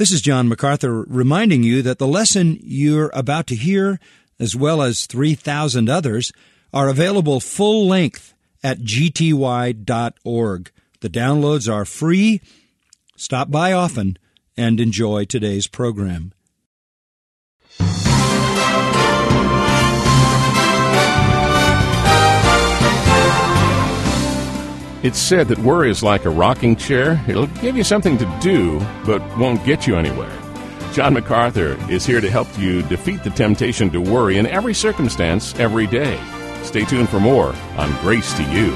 This is John MacArthur reminding you that the lesson you're about to hear, as well as 3,000 others, are available full length at gty.org. The downloads are free. Stop by often and enjoy today's program. It's said that worry is like a rocking chair. It'll give you something to do, but won't get you anywhere. John MacArthur is here to help you defeat the temptation to worry in every circumstance, every day. Stay tuned for more on Grace to You.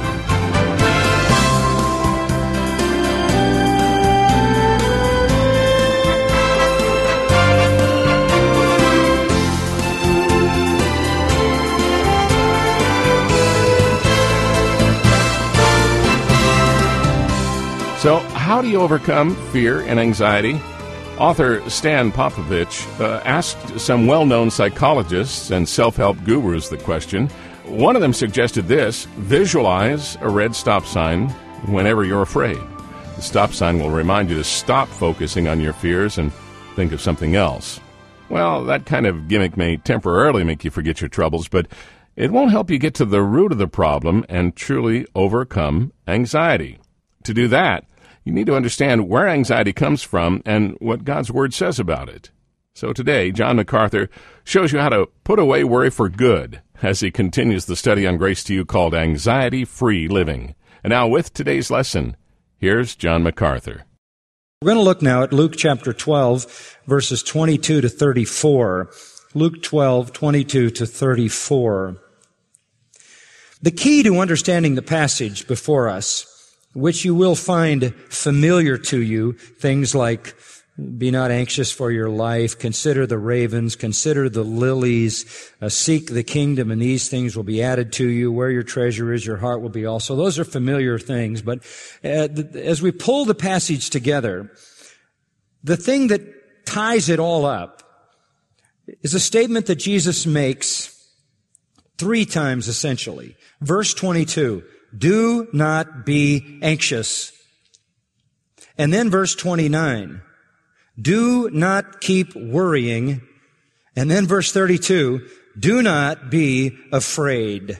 So, how do you overcome fear and anxiety? Author Stan Popovich asked some well-known psychologists and self-help gurus the question. One of them suggested this: visualize a red stop sign whenever you're afraid. The stop sign will remind you to stop focusing on your fears and think of something else. Well, that kind of gimmick may temporarily make you forget your troubles, but it won't help you get to the root of the problem and truly overcome anxiety. To do that, you need to understand where anxiety comes from and what God's Word says about it. So today, John MacArthur shows you how to put away worry for good as he continues the study on Grace to You called Anxiety-Free Living. And now with today's lesson, here's John MacArthur. We're going to look now at Luke chapter 12, verses 22 to 34. Luke 12, 22 to 34. The key to understanding the passage before us, which you will find familiar to you, things like be not anxious for your life, consider the ravens, consider the lilies, seek the kingdom, and these things will be added to you. Where your treasure is, your heart will be also. Those are familiar things, but as we pull the passage together, the thing that ties it all up is a statement that Jesus makes 3 times essentially. Verse 22, do not be anxious. And then verse 29, do not keep worrying. And then verse 32, do not be afraid.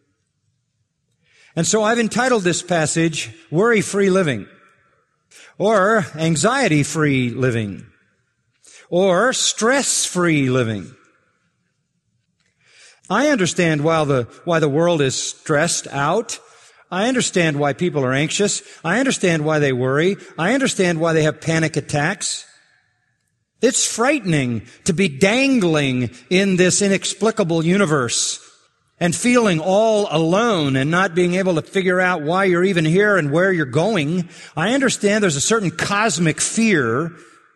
And so I've entitled this passage, Worry-Free Living, or Anxiety-Free Living, or Stress-Free Living. I understand why the world is stressed out. I understand why people are anxious. I understand why they worry. I understand why they have panic attacks. It's frightening to be dangling in this inexplicable universe and feeling all alone and not being able to figure out why you're even here and where you're going. I understand there's a certain cosmic fear.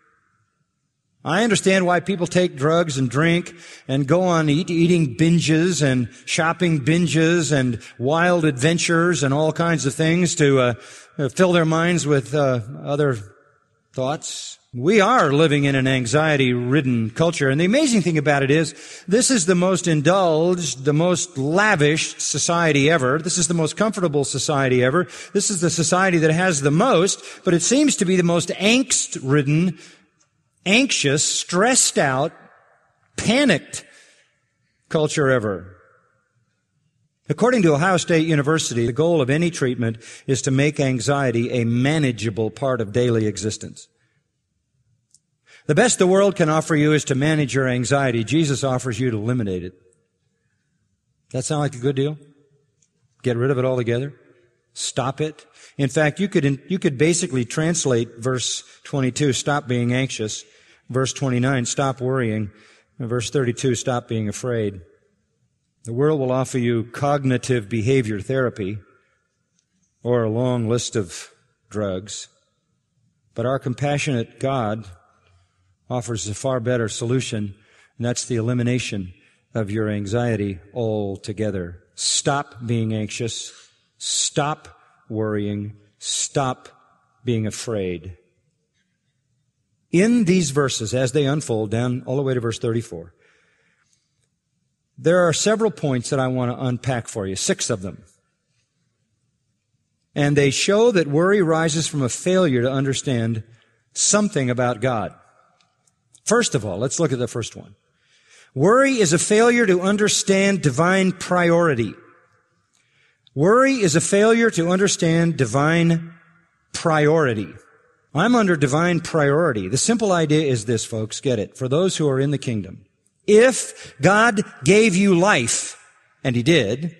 I understand why people take drugs and drink and go on eating binges and shopping binges and wild adventures and all kinds of things to fill their minds with other thoughts. We are living in an anxiety-ridden culture, and the amazing thing about it is this is the most indulged, the most lavish society ever. This is the most comfortable society ever. This is the society that has the most, but it seems to be the most angst-ridden, anxious, stressed out, panicked culture ever. According to Ohio State University, the goal of any treatment is to make anxiety a manageable part of daily existence. The best the world can offer you is to manage your anxiety. Jesus offers you to eliminate it. That sound like a good deal? Get rid of it altogether? Stop it? In fact, you could basically translate verse 22, stop being anxious. Verse 29, stop worrying. And verse 32, stop being afraid. The world will offer you cognitive behavior therapy or a long list of drugs. But our compassionate God offers a far better solution, and that's the elimination of your anxiety altogether. Stop being anxious. Stop worrying. Stop being afraid. In these verses, as they unfold down all the way to verse 34, there are several points that I want to unpack for you, 6 of them. And they show that worry rises from a failure to understand something about God. First of all, let's look at the first one. Worry is a failure to understand divine priority. Worry is a failure to understand divine priority. I'm under divine priority. The simple idea is this, folks, get it, for those who are in the kingdom. If God gave you life, and He did,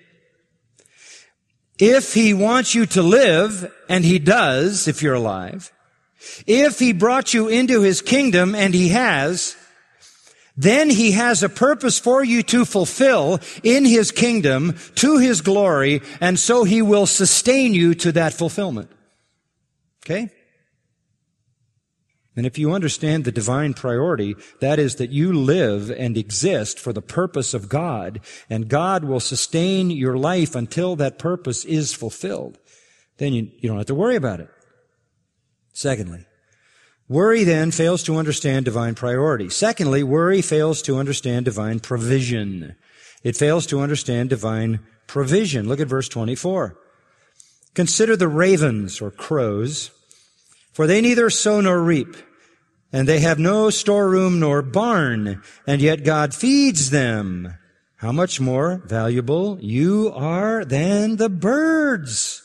if He wants you to live, and He does, if you're alive, if He brought you into His kingdom, and He has, then He has a purpose for you to fulfill in His kingdom to His glory, and so He will sustain you to that fulfillment. Okay? And if you understand the divine priority, that is that you live and exist for the purpose of God, and God will sustain your life until that purpose is fulfilled, then you don't have to worry about it. Secondly, worry then fails to understand divine priority. Secondly, worry fails to understand divine provision. It fails to understand divine provision. Look at verse 24. Consider the ravens or crows, for they neither sow nor reap, and they have no storeroom nor barn, and yet God feeds them. How much more valuable you are than the birds.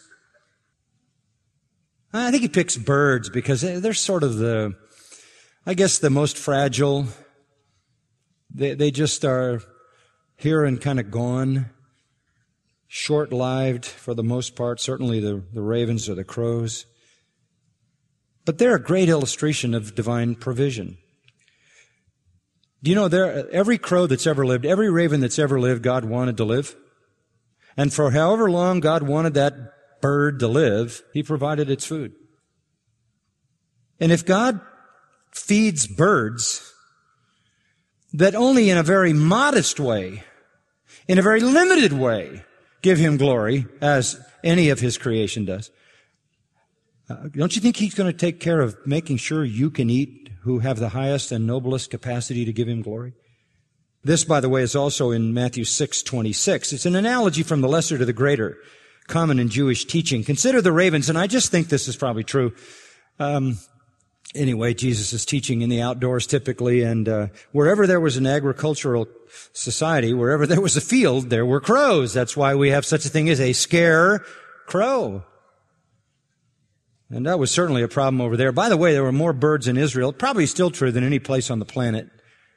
I think he picks birds because they're sort of the most fragile. They just are here and kind of gone, short-lived for the most part, certainly the ravens or the crows. But they're a great illustration of divine provision. Do you know, every crow that's ever lived, every raven that's ever lived, God wanted to live. And for however long God wanted that bird to live, He provided its food. And if God feeds birds that only in a very modest way, in a very limited way, give Him glory, as any of His creation does, don't you think He's going to take care of making sure you can eat who have the highest and noblest capacity to give Him glory? This, by the way, is also in Matthew 6:26. It's an analogy from the lesser to the greater, common in Jewish teaching. Consider the ravens, and I just think this is probably true. Anyway, Jesus is teaching in the outdoors typically, and wherever there was an agricultural society, wherever there was a field, there were crows. That's why we have such a thing as a scarecrow. And that was certainly a problem over there. By the way, there were more birds in Israel, probably still true, than any place on the planet.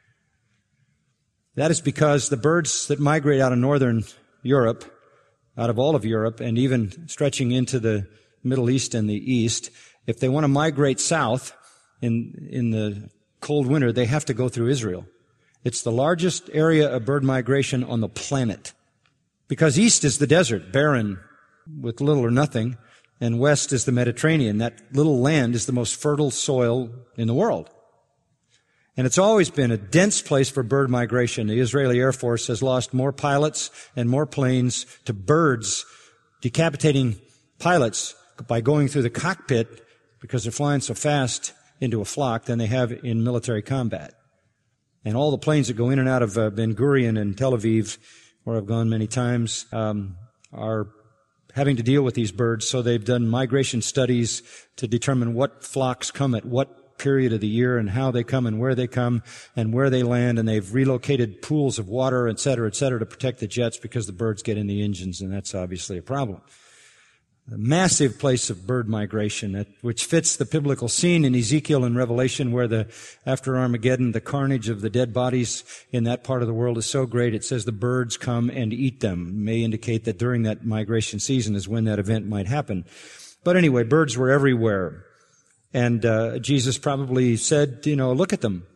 That is because the birds that migrate out of northern Europe, out of all of Europe, and even stretching into the Middle East and the East, if they want to migrate south in the cold winter, they have to go through Israel. It's the largest area of bird migration on the planet. Because east is the desert, barren, with little or nothing, and west is the Mediterranean. That little land is the most fertile soil in the world. And it's always been a dense place for bird migration. The Israeli Air Force has lost more pilots and more planes to birds, decapitating pilots by going through the cockpit because they're flying so fast into a flock than they have in military combat. And all the planes that go in and out of Ben Gurion and Tel Aviv, where I've gone many times, are having to deal with these birds. So they've done migration studies to determine what flocks come at what period of the year and how they come and where they come and where they land, and they've relocated pools of water, et cetera, to protect the jets because the birds get in the engines, and that's obviously a problem. A massive place of bird migration, which fits the biblical scene in Ezekiel and Revelation, where after Armageddon, the carnage of the dead bodies in that part of the world is so great, it says the birds come and eat them. It may indicate that during that migration season is when that event might happen. But anyway, birds were everywhere. And Jesus probably said, look at them.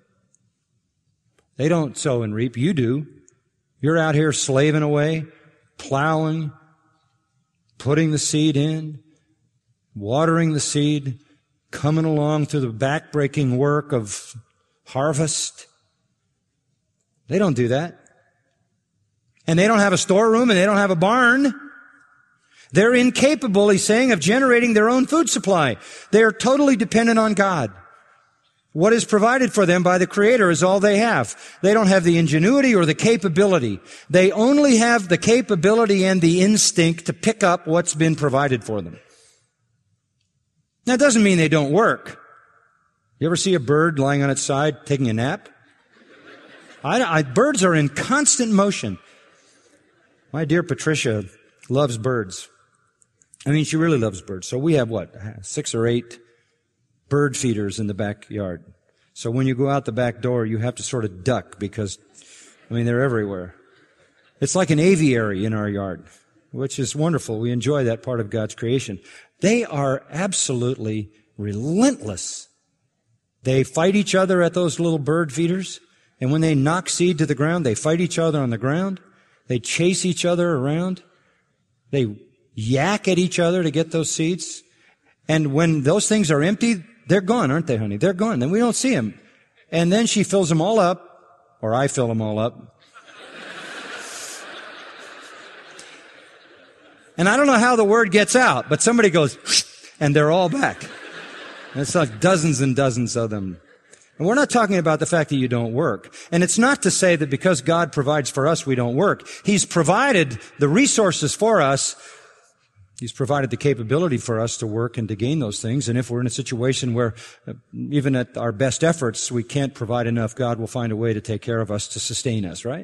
They don't sow and reap. You do. You're out here slaving away, plowing, putting the seed in, watering the seed, coming along through the back-breaking work of harvest. They don't do that. And they don't have a storeroom, and they don't have a barn. They're incapable, he's saying, of generating their own food supply. They are totally dependent on God. What is provided for them by the Creator is all they have. They don't have the ingenuity or the capability. They only have the capability and the instinct to pick up what's been provided for them. That doesn't mean they don't work. You ever see a bird lying on its side taking a nap? Birds are in constant motion. My dear Patricia loves birds. I mean, she really loves birds. So we have 6 or 8 bird feeders in the backyard. So when you go out the back door, you have to sort of duck because, they're everywhere. It's like an aviary in our yard, which is wonderful. We enjoy that part of God's creation. They are absolutely relentless. They fight each other at those little bird feeders. And when they knock seed to the ground, they fight each other on the ground. They chase each other around. They yak at each other to get those seeds. And when those things are empty, they're gone, aren't they, honey? They're gone. Then we don't see them. And then she fills them all up, or I fill them all up. And I don't know how the word gets out, but somebody goes, and they're all back. And it's like dozens and dozens of them. And we're not talking about the fact that you don't work. And it's not to say that because God provides for us, we don't work. He's provided the resources for us. He's provided the capability for us to work and to gain those things. And if we're in a situation where even at our best efforts, we can't provide enough, God will find a way to take care of us, to sustain us, right?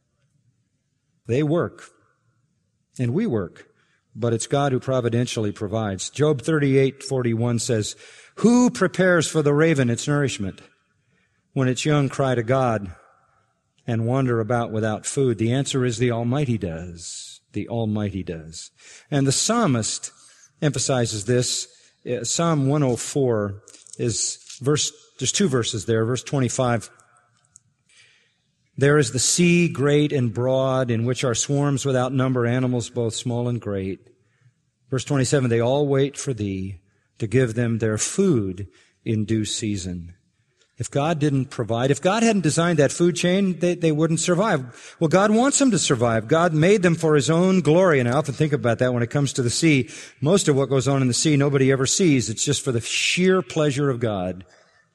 They work. And we work. But it's God who providentially provides. Job 38:41 says, "Who prepares for the raven its nourishment? When its young cry to God and wander about without food." The answer is the Almighty does. The Almighty does. And the psalmist emphasizes this. Psalm 104 there's 2 verses there. Verse 25. "There is the sea great and broad, in which are swarms without number, animals both small and great." Verse 27, "They all wait for thee to give them their food in due season." If God didn't provide, if God hadn't designed that food chain, they wouldn't survive. Well, God wants them to survive. God made them for His own glory. And I often think about that when it comes to the sea. Most of what goes on in the sea, nobody ever sees. It's just for the sheer pleasure of God.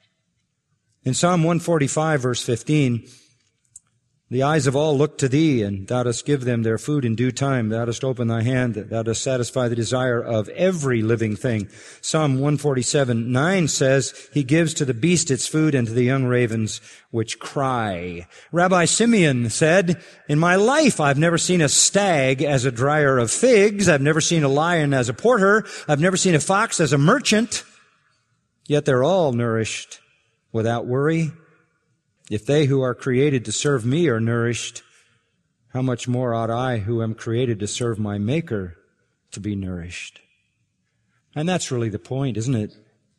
In Psalm 145, verse 15, "The eyes of all look to thee, and thou dost give them their food in due time. Thou dost open thy hand, thou dost satisfy the desire of every living thing." Psalm 147:9 says, "He gives to the beast its food, and to the young ravens which cry." Rabbi Simeon said, "In my life I've never seen a stag as a dryer of figs. I've never seen a lion as a porter. I've never seen a fox as a merchant. Yet they're all nourished without worry. If they who are created to serve me are nourished, how much more ought I, who am created to serve my Maker, to be nourished?" And that's really the point, isn't it?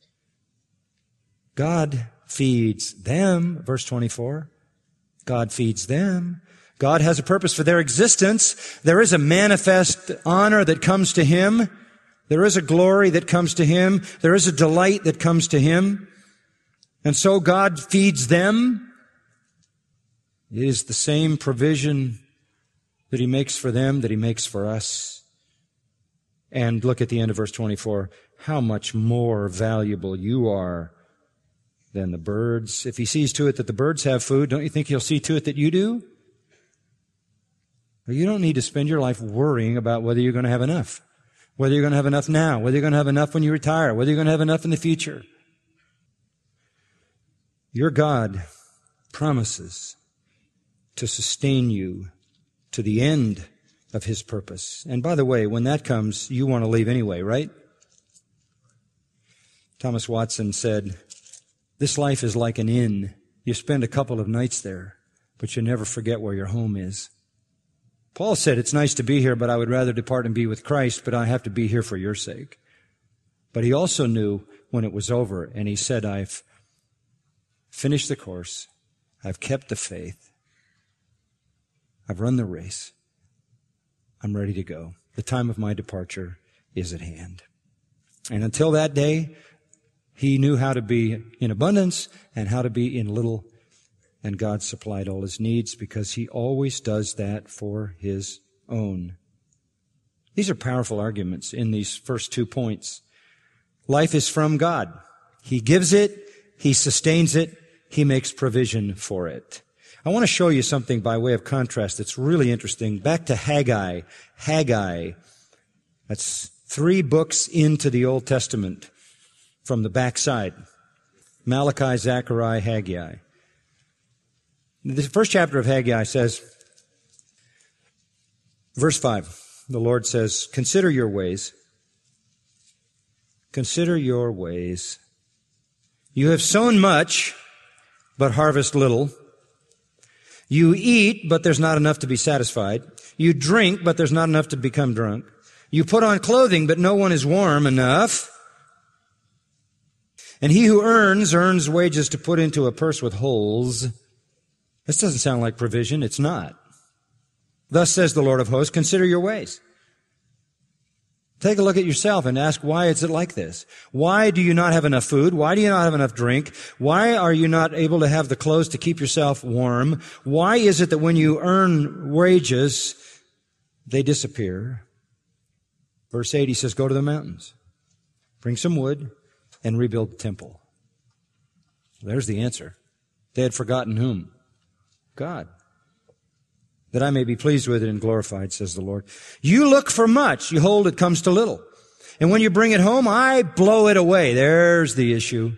God feeds them, verse 24. God feeds them. God has a purpose for their existence. There is a manifest honor that comes to Him. There is a glory that comes to Him. There is a delight that comes to Him. And so God feeds them. It is the same provision that He makes for them that He makes for us. And look at the end of verse 24. How much more valuable you are than the birds. If He sees to it that the birds have food, don't you think He'll see to it that you do? You don't need to spend your life worrying about whether you're going to have enough. Whether you're going to have enough now. Whether you're going to have enough when you retire. Whether you're going to have enough in the future. Your God promises to sustain you to the end of His purpose. And by the way, when that comes, you want to leave anyway, right? Thomas Watson said, "This life is like an inn. You spend a couple of nights there, but you never forget where your home is." Paul said, "It's nice to be here, but I would rather depart and be with Christ, but I have to be here for your sake." But he also knew when it was over, and he said, "I've finished the course. I've kept the faith. I've run the race. I'm ready to go. The time of my departure is at hand." And until that day, he knew how to be in abundance and how to be in little. And God supplied all his needs because He always does that for His own. These are powerful arguments in these first 2 points. Life is from God. He gives it. He sustains it. He makes provision for it. I want to show you something by way of contrast that's really interesting. Back to Haggai. Haggai. That's 3 books into the Old Testament from the backside. Malachi, Zechariah, Haggai. The first chapter of Haggai says, verse 5, the Lord says, consider your ways. Consider your ways. You have sown much, but harvest little. You eat, but there's not enough to be satisfied. You drink, but there's not enough to become drunk. You put on clothing, but no one is warm enough. And he who earns wages to put into a purse with holes. This doesn't sound like provision. It's not. Thus says the Lord of hosts, consider your ways. Take a look at yourself and ask, why is it like this? Why do you not have enough food? Why do you not have enough drink? Why are you not able to have the clothes to keep yourself warm? Why is it that when you earn wages, they disappear? Verse 8, he says, go to the mountains, bring some wood, and rebuild the temple. There's the answer. They had forgotten whom? God. That I may be pleased with it and glorified, says the Lord. You look for much. You hold it comes to little. And when you bring it home, I blow it away. There's the issue.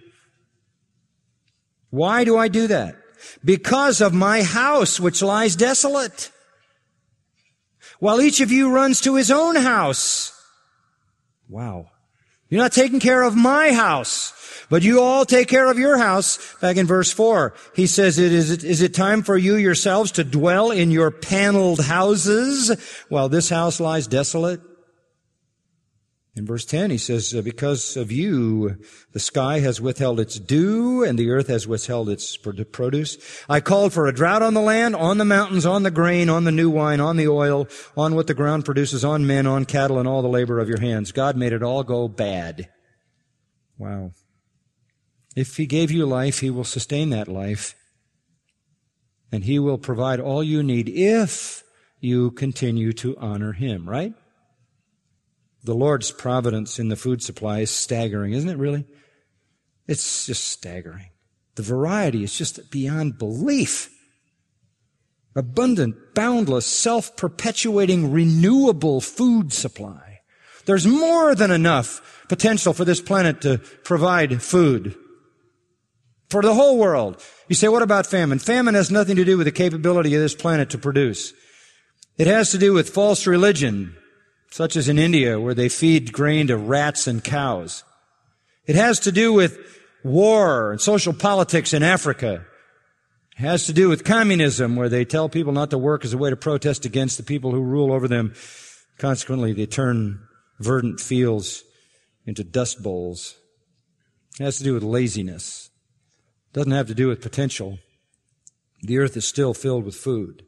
Why do I do that? Because of my house, which lies desolate. While each of you runs to his own house. Wow. You're not taking care of my house, but you all take care of your house. Back in verse 4, he says, is it time for you yourselves to dwell in your paneled houses while this house lies desolate? In verse 10, he says, because of you, the sky has withheld its dew and the earth has withheld its produce. I called for a drought on the land, on the mountains, on the grain, on the new wine, on the oil, on what the ground produces, on men, on cattle, and all the labor of your hands. God made it all go bad. Wow. If he gave you life, he will sustain that life. And he will provide all you need if you continue to honor him, right? The Lord's providence in the food supply is staggering, isn't it really? It's just staggering. The variety is just beyond belief. Abundant, boundless, self-perpetuating, renewable food supply. There's more than enough potential for this planet to provide food for the whole world. You say, what about famine? Famine has nothing to do with the capability of this planet to produce. It has to do with false religion, such as in India, where they feed grain to rats and cows. It has to do with war and social politics in Africa. It has to do with communism, where they tell people not to work as a way to protest against the people who rule over them. Consequently, they turn verdant fields into dust bowls. It has to do with laziness. It doesn't have to do with potential. The earth is still filled with food.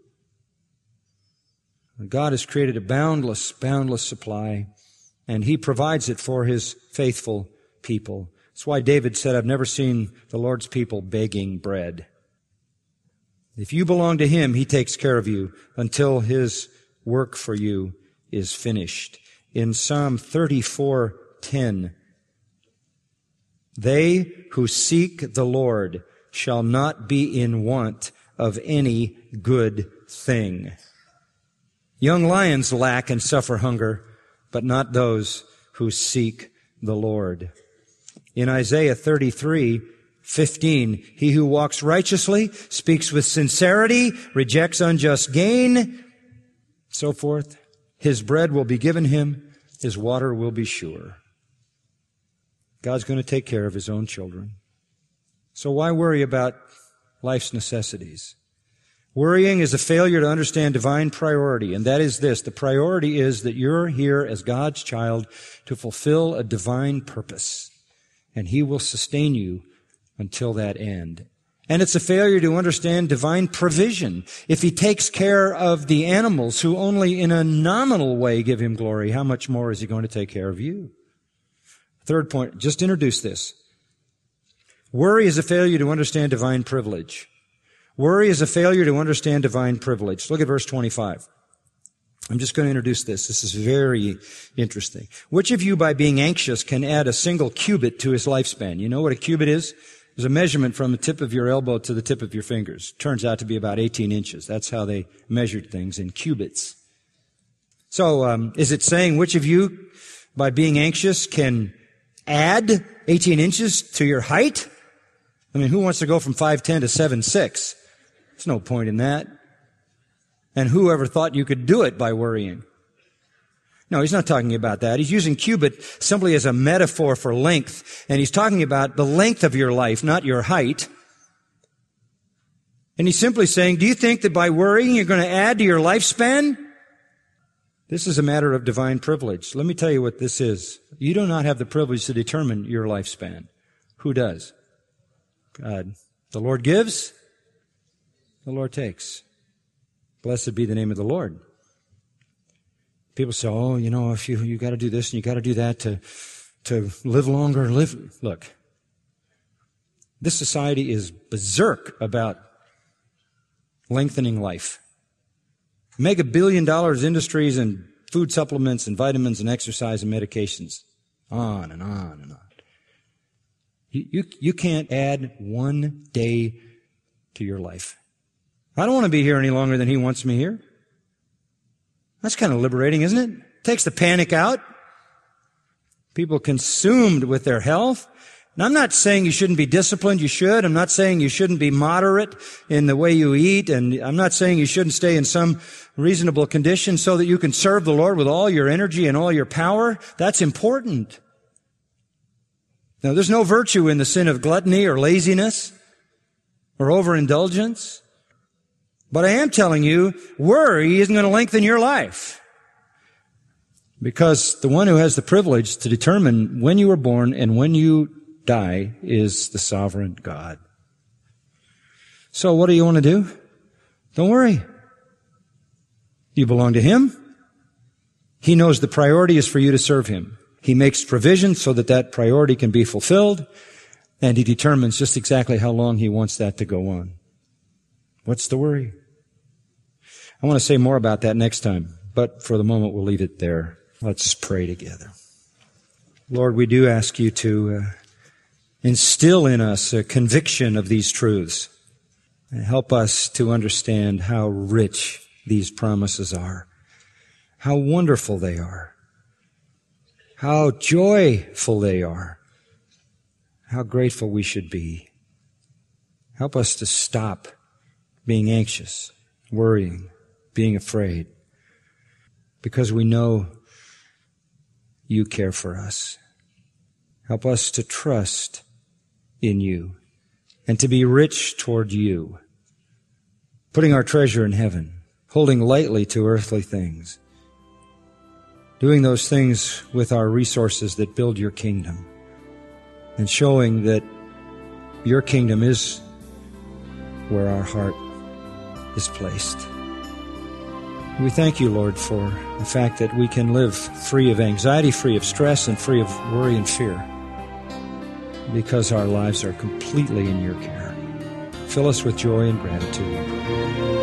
God has created a boundless, boundless supply, and he provides it for his faithful people. That's why David said, I've never seen the Lord's people begging bread. If you belong to him, he takes care of you until his work for you is finished. In Psalm 34:10, they who seek the Lord shall not be in want of any good thing. Young lions lack and suffer hunger, but not those who seek the Lord. In Isaiah 33:15, he who walks righteously, speaks with sincerity, rejects unjust gain, so forth, his bread will be given him, his water will be sure. God's going to take care of his own children. So why worry about life's necessities? Worrying is a failure to understand divine priority, and that is this. The priority is that you're here as God's child to fulfill a divine purpose, and he will sustain you until that end. And it's a failure to understand divine provision. If he takes care of the animals who only in a nominal way give him glory, how much more is he going to take care of you? Third point, just introduce this. Worry is a failure to understand divine privilege. Worry is a failure to understand divine privilege. Look at verse 25. I'm just going to introduce this. This is very interesting. Which of you, by being anxious, can add a single cubit to his lifespan? You know what a cubit is? It's a measurement from the tip of your elbow to the tip of your fingers. Turns out to be about 18 inches. That's how they measured things, in cubits. So, is it saying which of you, by being anxious, can add 18 inches to your height? I mean, who wants to go from 5'10" to 7'6"? There's no point in that. And who ever thought you could do it by worrying? No, he's not talking about that. He's using cubit simply as a metaphor for length. And he's talking about the length of your life, not your height. And he's simply saying, do you think that by worrying you're going to add to your lifespan? This is a matter of divine privilege. Let me tell you what this is. You do not have the privilege to determine your lifespan. Who does? God. The Lord gives, the Lord takes. Blessed be the name of the Lord. People say, oh, if you got to do this and you got to do that to live longer, Look, this society is berserk about lengthening life. Mega billion dollars industries and food supplements and vitamins and exercise and medications. On and on and on. You can't add one day to your life. I don't want to be here any longer than He wants me here. That's kind of liberating, isn't it? Takes the panic out. People consumed with their health. And I'm not saying you shouldn't be disciplined. You should. I'm not saying you shouldn't be moderate in the way you eat. And I'm not saying you shouldn't stay in some reasonable condition so that you can serve the Lord with all your energy and all your power. That's important. Now, there's no virtue in the sin of gluttony or laziness or overindulgence. But I am telling you, worry isn't going to lengthen your life. Because the one who has the privilege to determine when you were born and when you die is the sovereign God. So what do you want to do? Don't worry. You belong to Him. He knows the priority is for you to serve Him. He makes provision so that that priority can be fulfilled, and He determines just exactly how long He wants that to go on. What's the worry? I want to say more about that next time, but for the moment we'll leave it there. Let's pray together. Lord, we do ask You to instill in us a conviction of these truths and help us to understand how rich these promises are, how wonderful they are, how joyful they are, how grateful we should be. Help us to stop being anxious, worrying, being afraid, because we know You care for us. Help us to trust in You and to be rich toward You, putting our treasure in heaven, holding lightly to earthly things, doing those things with our resources that build Your kingdom, and showing that Your kingdom is where our heart is placed. We thank You, Lord, for the fact that we can live free of anxiety, free of stress, and free of worry and fear, because our lives are completely in Your care. Fill us with joy and gratitude.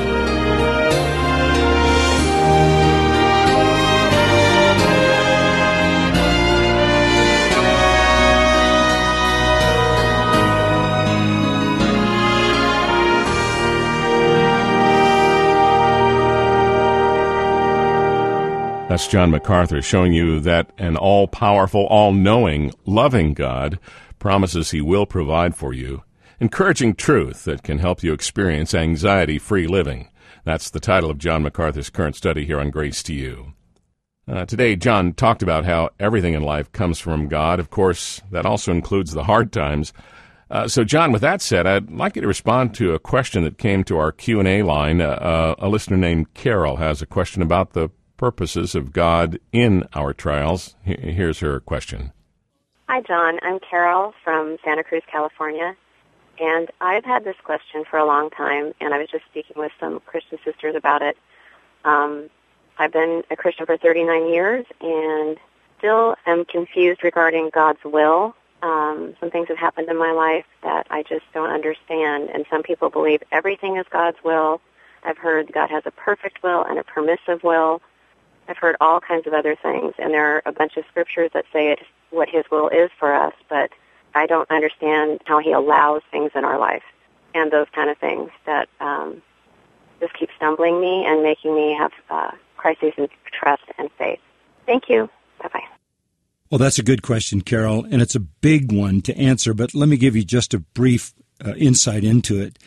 That's John MacArthur showing you that an all-powerful, all-knowing, loving God promises He will provide for you, encouraging truth that can help you experience anxiety-free living. That's the title of John MacArthur's current study here on Grace to You. Today, John talked about how everything in life comes from God. Of course, that also includes the hard times. So, John, with that said, I'd like you to respond to a question that came to our Q&A line. A listener named Carol has a question about the purposes of God in our trials. Here's her question. Hi, John. I'm Carol from Santa Cruz, California, and I've had this question for a long time, and I was just speaking with some Christian sisters about it. I've been a Christian for 39 years and still am confused regarding God's will. Some things have happened in my life that I just don't understand, and some people believe everything is God's will. I've heard God has a perfect will and a permissive will. I've heard all kinds of other things, and there are a bunch of scriptures that say it's what His will is for us, but I don't understand how He allows things in our life and those kind of things that just keep stumbling me and making me have crises in trust and faith. Thank you. Bye-bye. Well, that's a good question, Carol, and it's a big one to answer, but let me give you just a brief insight into it.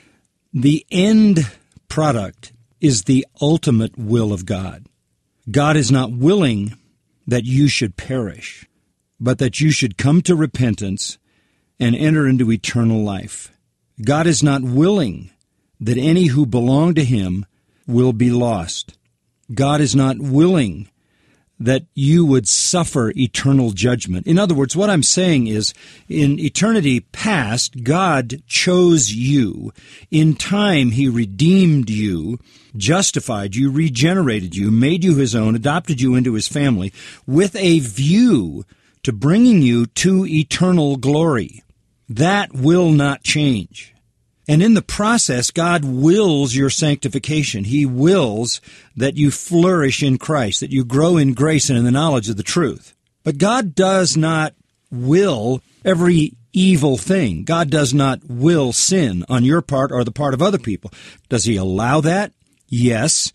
The end product is the ultimate will of God. God is not willing that you should perish, but that you should come to repentance and enter into eternal life. God is not willing that any who belong to Him will be lost. God is not willing that you would suffer eternal judgment. In other words, what I'm saying is, in eternity past, God chose you. In time, He redeemed you, justified you, regenerated you, made you His own, adopted you into His family, with a view to bringing you to eternal glory. That will not change. And in the process, God wills your sanctification. He wills that you flourish in Christ, that you grow in grace and in the knowledge of the truth. But God does not will every evil thing. God does not will sin on your part or the part of other people. Does He allow that? Yes,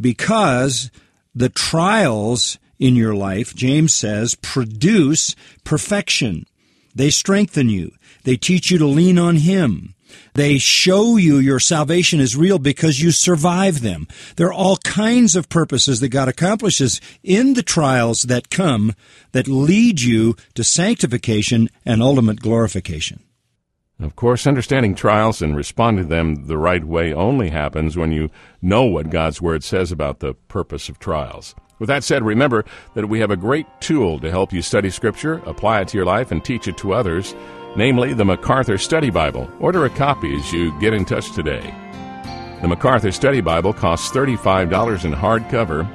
because the trials in your life, James says, produce perfection. They strengthen you. They teach you to lean on Him. They show you your salvation is real because you survive them. There are all kinds of purposes that God accomplishes in the trials that come that lead you to sanctification and ultimate glorification. Of course, understanding trials and responding to them the right way only happens when you know what God's Word says about the purpose of trials. With that said, remember that we have a great tool to help you study Scripture, apply it to your life, and teach it to others, namely the MacArthur Study Bible. Order a copy as you get in touch today. The MacArthur Study Bible costs $35 in hardcover,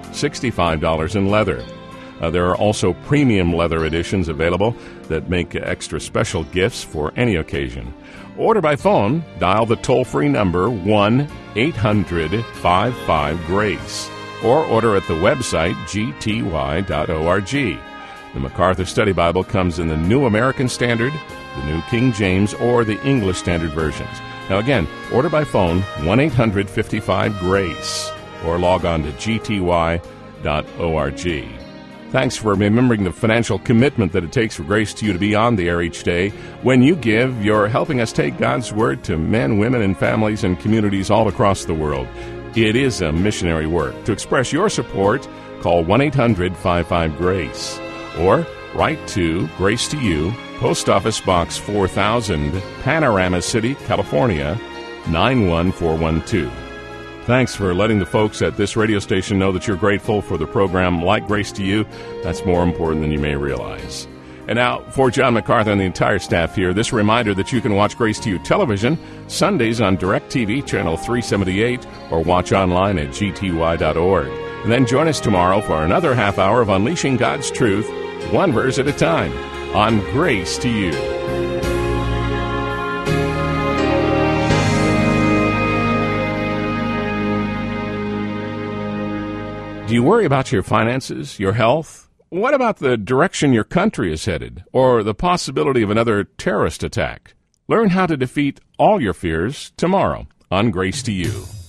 $65 in leather. There are also premium leather editions available that make extra special gifts for any occasion. Order by phone. Dial the toll-free number 1-800-55-GRACE or order at the website gty.org. The MacArthur Study Bible comes in the New American Standard, the New King James, or the English Standard versions. Now again, order by phone 1-800-55-GRACE or log on to gty.org. Thanks for remembering the financial commitment that it takes for Grace to you to be on the air each day. When you give, you're helping us take God's Word to men, women, and families and communities all across the world. It is a missionary work. To express your support, call 1-800-55-GRACE or write to Grace to You, Post Office Box 4000, Panorama City, California, 91412. Thanks for letting the folks at this radio station know that you're grateful for the program like Grace to You. That's more important than you may realize. And now, for John MacArthur and the entire staff here, this reminder that you can watch Grace to You television Sundays on DirecTV Channel 378 or watch online at gty.org. And then join us tomorrow for another half hour of Unleashing God's Truth, one verse at a time, on Grace to You. Do you worry about your finances, your health? What about the direction your country is headed, or the possibility of another terrorist attack? Learn how to defeat all your fears tomorrow on Grace to You.